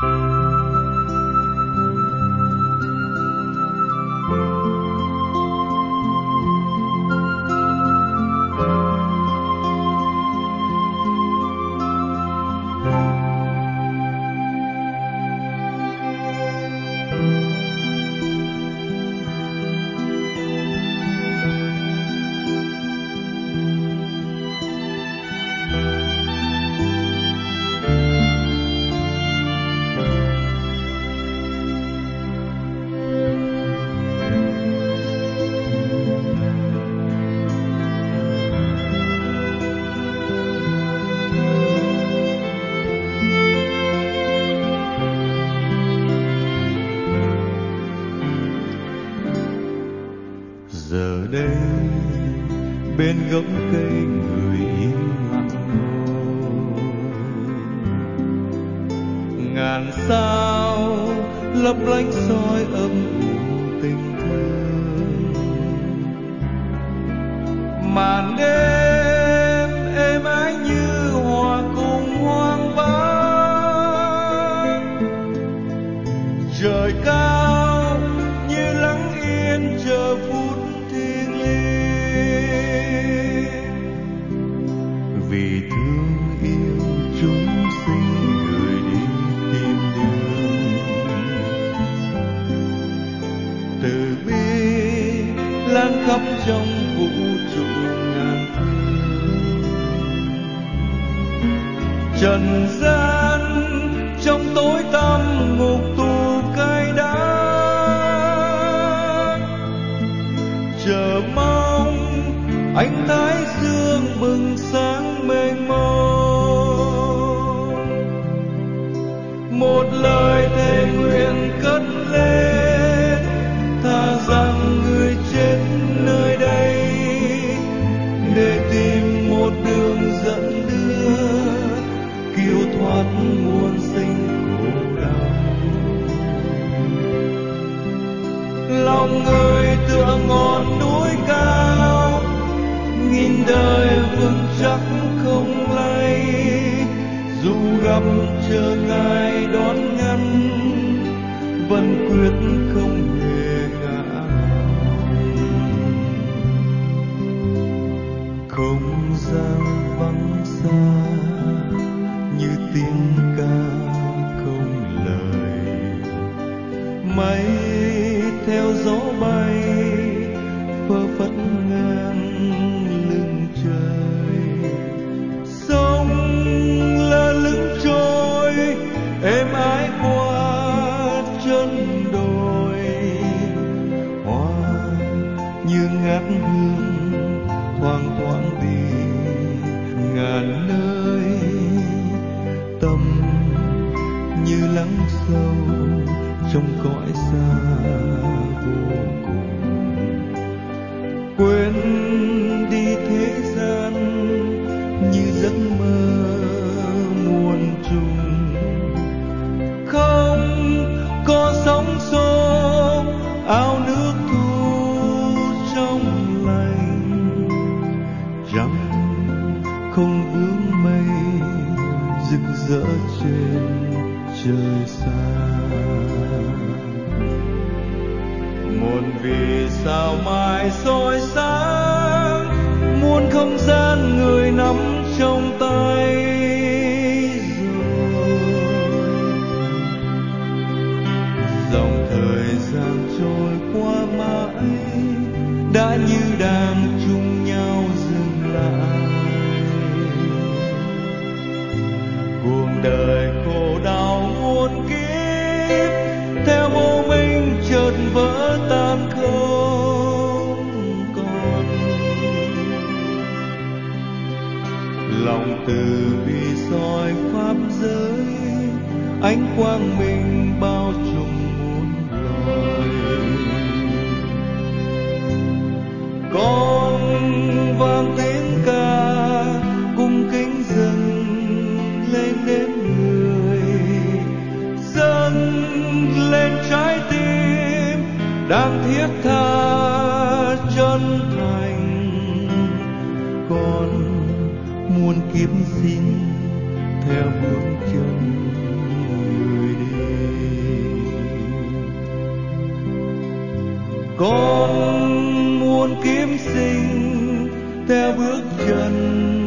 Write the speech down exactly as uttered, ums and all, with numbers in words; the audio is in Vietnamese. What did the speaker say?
Giờ đây bên gốc cây người im lặng ngồi, ngàn sao lấp lánh soi âm ủ tình thương. Màn đêm êm ái như hòa cùng hoang vắng, trời cao như lắng yên chờ phút thiêng liêng. Vì thương yêu chúng sinh người đi tìm đường, từ bi lan khắp trong vũ trụ ngàn phương. Trần gian trong tối tăm ngục tù cay đắng, chờ mong ánh thái dương bừng sáng mênh mông. Một lời thề nguyện cất lên, thà rằng người chết nơi đây để tìm một đường dẫn đưa cứu thoát muôn sinh khổ đau. Lòng người tựa ngọn núi cao, nghìn đời vững chắc không lay, dù gặp trở ngại đón ngăn vẫn quyết không hề ngã lòng. Không gian vắng xa như tiếng ca không lời, mây theo gió bay phơ phất ngang lưng trời. Sông lơ lửng trôi êm ái qua chân đồi, hoa như ngát hương thoang thoảng đi ngàn nơi. Tâm như lắng sâu trong cõi xa vô cùng, quên đi thế gian như giấc mơ muôn trùng. Không có sóng xô ao nước thu trong lành, trăng không vướng mây rực rỡ trên trời xa. Muôn vì sao mai soi sáng, muôn không gian người nắm trong tay rồi. Dòng thời gian trôi qua mãi đã như đang chung nhau dừng lại. Cuộc đời khổ đau muôn kiếp theo vô minh chợt vỡ tan không còn. Lòng từ bi soi pháp giới, ánh quang minh bao trùm muôn loài. Con vang tiếng ca cung kính dâng lên đến người, dâng lên trái tim đang thiết tha chân thành. Con muôn kiếp xin theo bước chân người đi. con muốn kiếm sinh theo bước chân